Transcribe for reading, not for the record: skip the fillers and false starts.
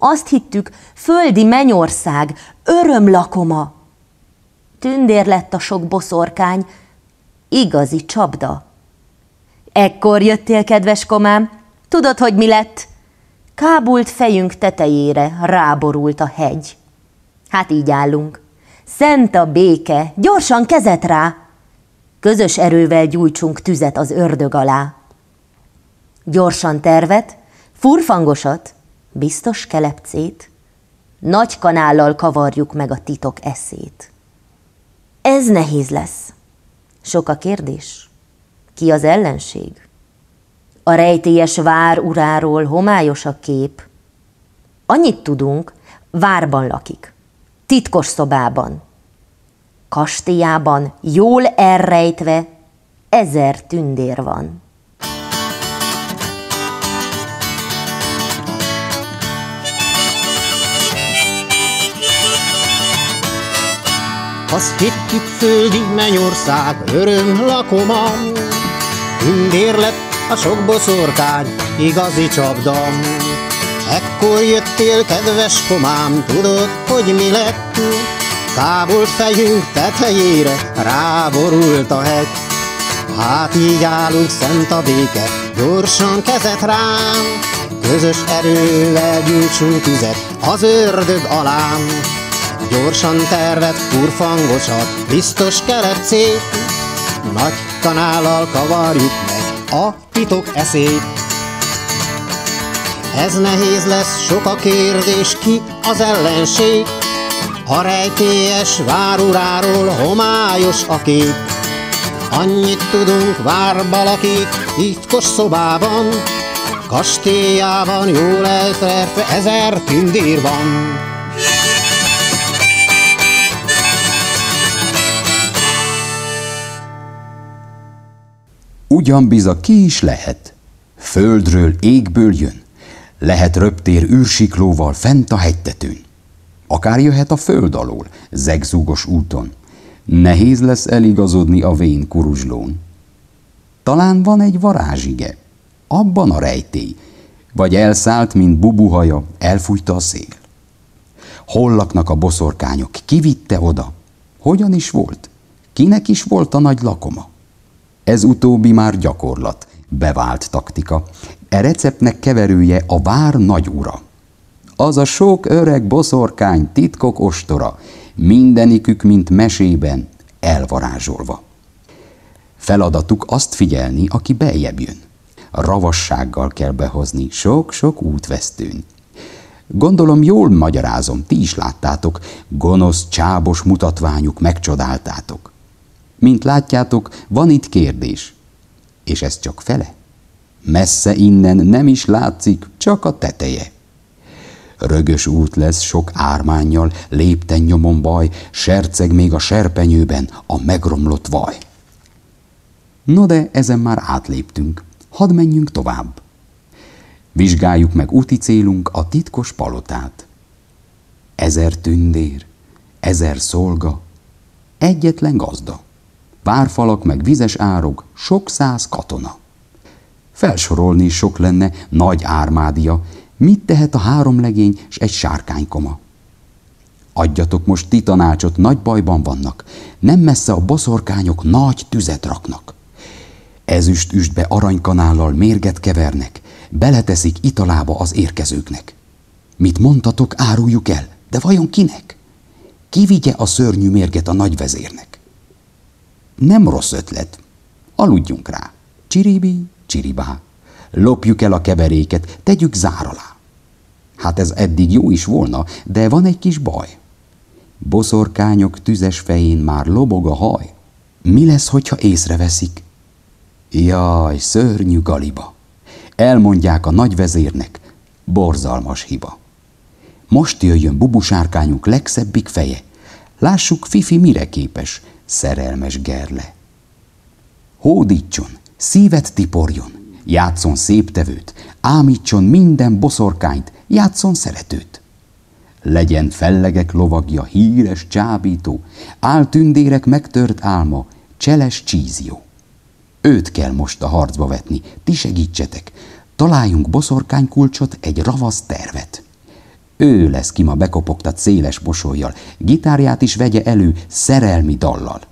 Azt hittük, földi mennyország, örömlakoma. Tündér lett a sok boszorkány, igazi csapda. Ekkor jöttél, kedves komám, tudod, hogy mi lett? Kábult fejünk tetejére ráborult a hegy. Hát így állunk. Szent a béke, gyorsan kezet rá! Közös erővel gyújtsunk tüzet az ördög alá. Gyorsan tervet, furfangosat, biztos kelepcét, nagy kanállal kavarjuk meg a titok eszét. Ez nehéz lesz. Sok a kérdés. Ki az ellenség? A rejtélyes vár uráról homályos a kép. Annyit tudunk, várban lakik, titkos szobában. Kastélyában jól elrejtve 1000 tündér van. Azt hittük, földi mennyország, öröm lakoma. Tündér lett a sok boszorkány, igazi csapda. Ekkor jöttél, kedves komám, tudod, hogy mi lett? Kábult fejünk tetejére ráborult a hegy. Hát így állunk, szent a béke, gyorsan kezet rám. Közös erővel gyújtsunk tüzet az ördög alám. Gyorsan tervet, furfangosat, biztos kelepcét, nagy kanállal kavarjuk meg a titok eszét. Ez nehéz lesz, sok a kérdés, ki az ellenség? A rejtélyes váruráról homályos a kép. Annyit tudunk, várba lakik, titkos szobában, kastélyában jól elterve 1000 tündér van. Ugyan biza ki is lehet, földről, égből jön, lehet röptér űrsiklóval fent a hegytetőn. Akár jöhet a föld alól, zegzúgos úton, nehéz lesz eligazodni a vén kuruzslón. Talán van egy varázsige, abban a rejtély, vagy elszállt, mint bubuhaja, elfújta a szél. Hol laknak a boszorkányok, ki vitte oda? Hogyan is volt? Kinek is volt a nagy lakoma? Ez utóbbi már gyakorlat, bevált taktika. E receptnek keverője a vár nagyura. Az a sok öreg boszorkány titkok ostora, mindenikük, mint mesében, elvarázsolva. Feladatuk azt figyelni, aki beljebb jön. Ravassággal kell behozni, sok-sok útvesztőn. Gondolom jól magyarázom, ti is láttátok, gonosz, csábos mutatványuk megcsodáltátok. Mint látjátok, van itt kérdés. És ez csak fele? Messze innen nem is látszik, csak a teteje. Rögös út lesz sok ármánnyal, lépten nyomon baj, serceg még a serpenyőben a megromlott vaj. No de ezen már átléptünk, hadd menjünk tovább. Vizsgáljuk meg úti célunk a titkos palotát. 1000 tündér, 1000 szolga, egyetlen gazda. Várfalak meg vizes árok, sok száz katona. Felsorolni is sok lenne, nagy ármádia, mit tehet a 3 legény s egy sárkánykoma. Adjatok most ti tanácsot, nagy bajban vannak, nem messze a boszorkányok nagy tüzet raknak. Ezüst üstbe aranykanállal mérget kevernek, beleteszik italába az érkezőknek. Mit mondtatok, áruljuk el, de vajon kinek? Ki vigye a szörnyű mérget a nagyvezérnek? Nem rossz ötlet. Aludjunk rá. Csiribi, csiribá. Lopjuk el a keveréket, tegyük zár alá. Hát ez eddig jó is volna, de van egy kis baj. Boszorkányok tüzes fején már lobog a haj. Mi lesz, hogyha észreveszik? Jaj, szörnyű galiba. Elmondják a nagyvezérnek, borzalmas hiba. Most jöjjön bubusárkányunk legszebbik feje. Lássuk, Fifi mire képes, szerelmes gerle. Hódítson, szívet tiporjon, játszon széptevőt, ámítson minden boszorkányt, játszon szeretőt. Legyen fellegek lovagja, híres csábító, áltündérek megtört álma, cseles csízió. Őt kell most a harcba vetni, ti segítsetek, találjunk boszorkánykulcsot, egy ravasz tervet. Ő lesz ki ma bekopogtat széles mosollyal, gitárját is vegye elő szerelmi dallal.